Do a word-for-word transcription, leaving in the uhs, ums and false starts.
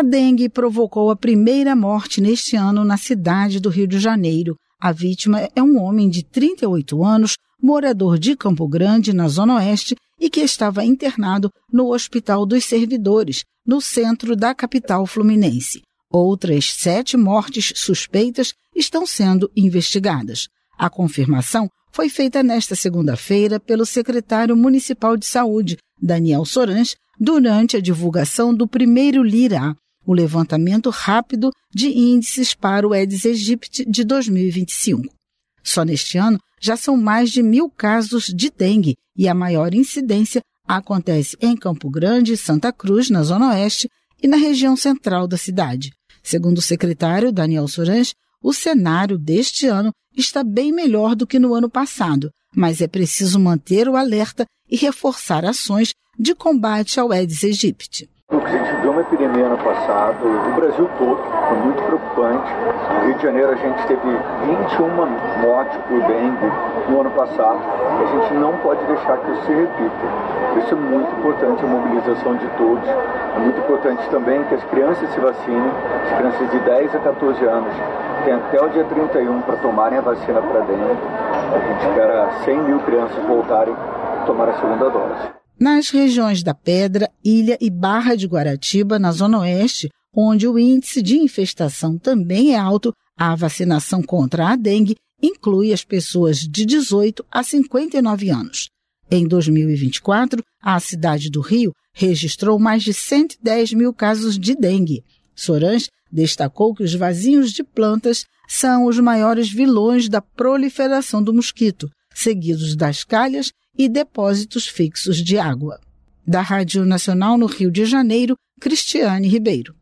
A dengue provocou a primeira morte neste ano na cidade do Rio de Janeiro. A vítima é um homem de trinta e oito anos, morador de Campo Grande, na Zona Oeste, e que estava internado no Hospital dos Servidores, no centro da capital fluminense. Outras sete mortes suspeitas estão sendo investigadas. A confirmação foi feita nesta segunda-feira pelo secretário municipal de saúde, Daniel Sorans, durante a divulgação do primeiro LIRA, o levantamento rápido de índices para o Aedes aegypti de dois mil e vinte e cinco. Só neste ano já são mais de mil casos de dengue e a maior incidência acontece em Campo Grande, Santa Cruz, na Zona Oeste e na região central da cidade. Segundo o secretário Daniel Sorans, o cenário deste ano está bem melhor do que no ano passado, mas é preciso manter o alerta e reforçar ações de combate ao Aedes aegypti. O que a gente viu uma epidemia ano passado, o Brasil todo, foi muito preocupante. No Rio de Janeiro a gente teve vinte e uma mortes por dengue no ano passado. A gente não pode deixar que isso se repita. Por isso é muito importante a mobilização de todos. É muito importante também que as crianças se vacinem, as crianças de dez a quatorze anos têm até o dia trinta e um para tomarem a vacina para dengue. A gente espera cem mil crianças voltarem a tomar a segunda dose. Nas regiões da Pedra, Ilha e Barra de Guaratiba, na Zona Oeste, onde o índice de infestação também é alto, a vacinação contra a dengue inclui as pessoas de dezoito a cinquenta e nove anos. Em dois mil e vinte e quatro, a cidade do Rio registrou mais de cento e dez mil casos de dengue. Sorans destacou que os vasinhos de plantas são os maiores vilões da proliferação do mosquito, seguidos das calhas e depósitos fixos de água. Da Rádio Nacional no Rio de Janeiro, Cristiane Ribeiro.